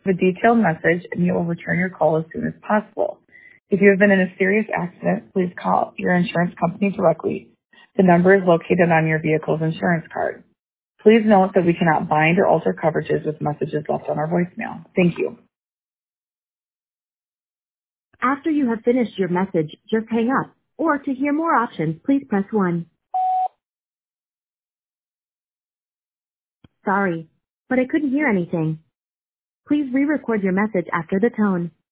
A detailed message and you will return your call as soon as possible. If you have been in a serious accident, please call your insurance company directly. The number is located on your vehicle's insurance card. Please note that we cannot bind or alter coverages with messages left on our voicemail. Thank you. After you have finished your message, just hang up. Or to hear more options, please press 1. Sorry, but I couldn't hear anything. Please re-record your message after the tone.